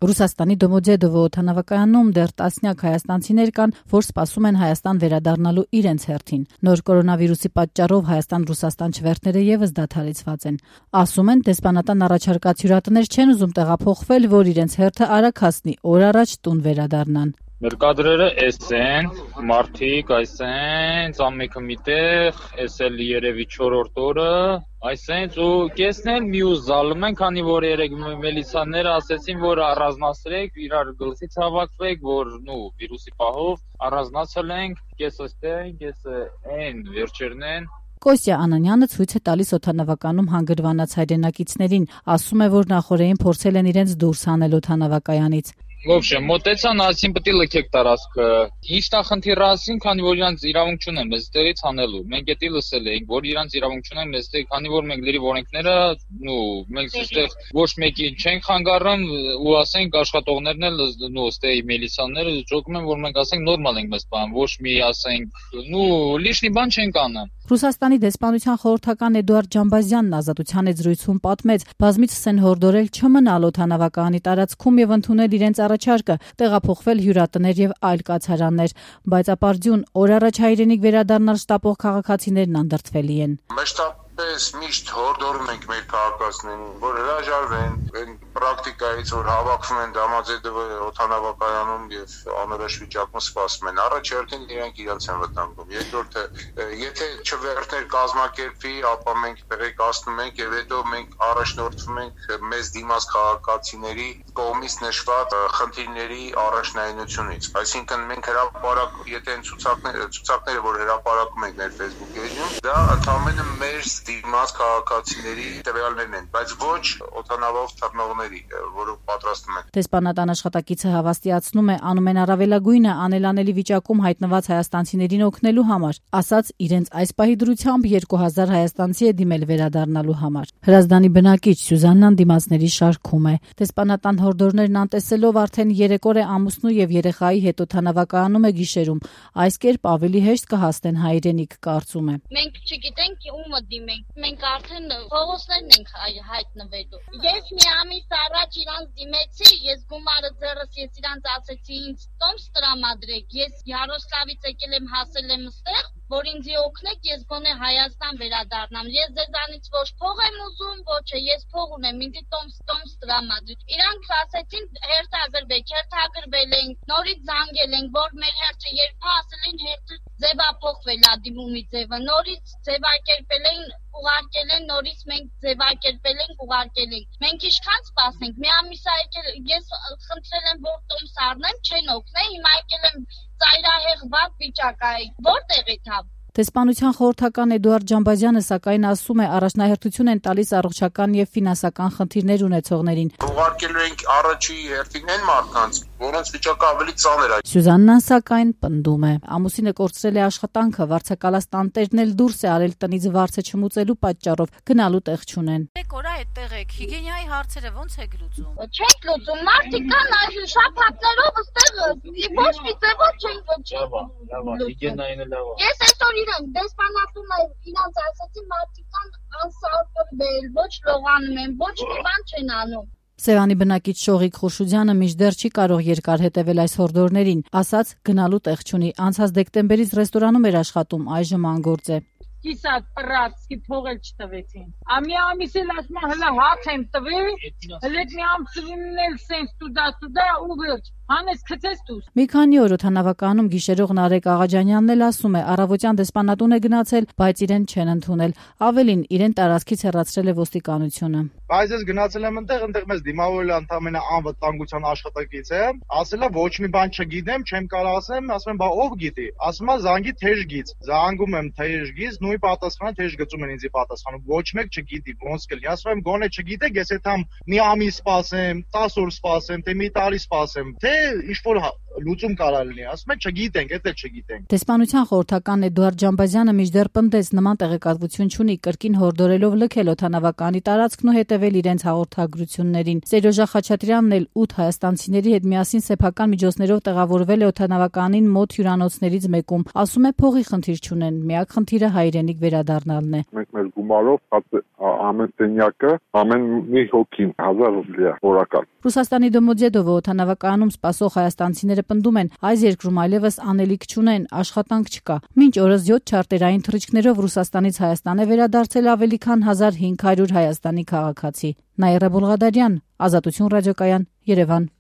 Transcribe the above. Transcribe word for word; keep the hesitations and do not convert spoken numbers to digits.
Ռուսաստանի Դոմոդեդովո օդանավակայանում դեռ տասնյակ հայաստանցիներ կան, որ սպասում են Հայաստան վերադառնալու իրենց հերթին։ Նոր կորոնավիրուսի պատճառով Հայաստան-Ռուսաստան չվերթները եւս դադարեցված են։ Ասում են, դեսպանատան առաջարկած հյուրատներ չեն ուզում տեղափոխվել, որ իրենց հերթը արագ հասնի, օր առաջ տուն վերադառնան։ Նկադրերը էս են, մարդիկ այս են, ծամեկը միտեղ, էս էլ երևի չորրորդ օրը, այսենց ու կեսն էլ մյուս զալում են, քանի որ երեք միլիցիաները ասեցին, որ առանձնացրեք, իրար գլխից հավաքվեք, որ նու վիրուսի պահով առանձնացել ենք, կեսը ստեղ, կեսը են վերջերն են։ Կոստյա Անանյանը ցույց է տալիս օդանավականում հանգրվանած հայրենակիցներին, ասում է, որ նախորդին փորձել են իրենց դուրս հանել օդանավակայանից։ Ոբշե, մոտեցան, ասին պետք է լքեք տարածքը։ Ինչ նախնդիրը ասին, քանի որ իրանց իրավունք չունեն մեզ տեղից հանելու։ Մենք էդի լսել էինք, որ իրանց իրավունք չունեն մեզ տեղ, քանի որ մենք լրիվ օրենքները, նու, մենք այստեղ ոչ մեկի չենք խանգարում ու ասենք աշխատողներն էլ նու ստեի միլիցիաները ճոկում են, որ մենք ասենք նորմալ ենք մեզ բան, ոչ մի ասենք, նու, լիշնի բան չենք անում։ Ռուսաստանի դեսպանության խորհրդական Էդուարդ Ջամբազյանն Ազատության եզրույցում պատմեց, բազմիցս են հորդորել չմնալ օդանավակայանի տարածքում եւ ընդունել իրենց առաջարկը տեղափոխվել հյուրատներ եւ այլ կացարաններ, բայց ապարդյուն օր առաջ հայրենիք վերադառնալ շտապող քաղաքացիներն անդրդվելի են։ Պես միշտ հորդորում ենք մեր քաղաքացիներին, որ հրաժարվեն այն պրակտիկայից, որ հավաքվում են Դոմոդեդովո օդանավակայանում եւ անորոշ վիճակում սպասում են։ Առաջերտին իրենք իրենց են վտանգում։ Երկրորդը, եթե չվերթներ կազմակերպվի, ապա մենք տեղեկացնում ենք եւ հետո մենք առաջնորդվում ենք մեզ դիմաց քաղաքացիների կողմից նշված խնդիրների առաջնայնությունից։ Այսինքն մենք հրապարակ, եթե այն ցուցակները, ցուցակները, որ հրապարակում ենք մեր Facebook էջում, դա ընդհանրապես մեր դիմաց քաղաքացիների տվյալներն են, բայց ոչ օդանավով թռնողների, որոնք պատրաստում են։ Դեսպանատան աշխատակիցը հավաստիացնում է, անումեն առավելագույնը անելանելի վիճակում հայտնված հայաստանցիներին օգնելու համար, ասաց իրենց այս պահի դրությամբ երկու հազար հայաստանցի է դիմել վերադառնալու համար։ Հրազդանի բնակիչ Սյուզաննան դիմացների շարքում է։ Դեսպանատան հորդորներն անտեսելով արդեն երեք օր է ամուսնու եւ երեխայի հետ օդանավակայանում է գիշերում։ Այս կերպ ավելի հեշտ կհասնեն հայրենիք, կարծում է։ Մենք չգիտենք ումը դիմենք, մենք արդեն փողոցներն ենք հայտնվելու։ Ես մի ամիս առաջ իրանց դիմեցի, ես գումարը ձեռս, ես իրանց ասեցի ինձ տոմս տրամադրեք, ես Յարոսլավից եկել եմ, հասել եմ ստեղ, որ ինձ օգնեք, ես գոնե Հայաստան վերադառնամ։ Ես ձեզանից ոչ փող եմ ուզում, ոչ է, ես փող ունեմ, ինձ տոմս տոմս տրամադրեք։ Իրանք ասեցին հերթագրվեք, հերթագրվել ենք, նորից զանգել ենք, որ մեր հերթը երբ ասել են հերթը ձևափոխվել է դիմումի ձևը, նորից ձևակերպել են, ուղարկել են, նորից մենք ձևակերպել ենք, ուղարկել ենք։ Մենք ինչքան սպասենք, մի ամիս է եկել, ես խնդրել եմ, որ տոմս առնեմ, չեն օգնել, հիմա եկել եմ ծայրահեղ վատ վիճակ է, որտեղ է թավ։ Դեսպանության խորհրդական Էդուարդ Ջամբազյանը սակայն ասում է, առաջնահերթություն են տալիս առողջական եւ ֆինանսական խնդիրներ ունեցողներին։ Ուղարկելու ենք առաջի հերթին այն մարդկանց, որոնց վիճակը ավելի ծանր է։ Սյուզաննան սակայն պնդում է, ամուսինը կորցրել է աշխատանքը, վարձակալած տանտերն էլ դուրս է արել տնից վարձը չմուծելու պատճառով, գնալու տեղ չունեն։ Կորա այդտեղ եք, հիգիենայի հարցերը ոնց եք լուծում։ Չենք լուծում, մարդիկ կան այլ շաբաթներով ստեղ ոչ մի ձևով չենք լուծում։ Հիգիենային էլ լավ է։ Ես այսօր իրեն դեսպանատունը իրանց ասեցի մարդիկ կան անսարքվել, ոչ լողանում են, ոչ մի բան չեն անում։ Սևանի բնակիչ Շողիկ Խուրշուդյանը մինչդեռ չի կարող երկար հետևել այս հորդորներին, ասաց գնալու տեղ չունի, անցած դեկտեմբերից ռեստորանում էր աշխատում, այժմ անգործ է։ Կիսատ պրացքի փողել չտվեցին։ Ամի ամիս էլ ասում հələ հաց եմ տվել, հələ մի ամսվին էլ սենց տուդա տուդա ու վերջ։ Հանես քցես դուս։ Մի քանի օր օդանավակայանում գիշերող Նարեկ Աղաջանյանն էլ ասում է, առավոտյան դեսպանատուն է գնացել, բայց իրեն չեն ընդունել։ Ավելին, իրեն տարածքից հեռացրել է ոստիկանությունը։ Բայց ես գնացել եմ այնտեղ, այնտեղ մեզ դիմավորել է ընդամենը անվտանգության աշխատակից է, ասել է ոչ մի բան չգիտեմ, չեմ կարող ասեմ, ասում եմ, բա ով գիտի։ Ասում է զանգի թեժգից։ Զանգում եմ թեժգից, նույն պատասխանը թեժ գծում են ինձի պատասխանում։ Ոչ մեկ չգիտի, ոնց կլինի։ Ասում եմ, գոնե չգիտեք, ես այդամ մի ամիս սպասեմ, տասը օր սպասեմ, թե մի տարի սպասեմ։ Թե թե ինչ որ լուծում կարա լինի, ասում են չգիտենք, դա չգիտենք։ Դեսպանության խորհրդական Էդուարդ Ջամբազյանը մինչդեռ պնդեց նման տեղեկատվություն չունի, կրկին հորդորելով լքել օդանավականի տարածքն ու հետևել իրենց հաղորդագրություններին։ Սերոժա Խաչատրյանն էլ ութ հայաստանցիների հետ միասին սեփական միջոցներով տեղավորվել է օդանավականին մոտ հյուրանոցներից մեկում։ Ասում է փողի խնդիր չունեն, միակ խնդիրը հայրենիք վերադառնալն է։ Մենք մեր գումարով ամեն սենյակը, ամեն մի հոգին հազար ռուբլի է օրական։ Ռուսաստանի Դոմոդեդովը օդանավականում սպասող հայաստանցիները պնդում են, այս երկրում այլևս անելիք չունեն, աշխատանք չկա։ Մինչ օրս յոթ չարտերային թռիչքներով Ռուսաստանից Հայաստան է վերադարձել ավելի քան հազար հինգ հարյուր Հայաստանի քաղաքացի։ Նաիրա Բոլղադարյան, Ազատություն ռադիոկայան, Երևան։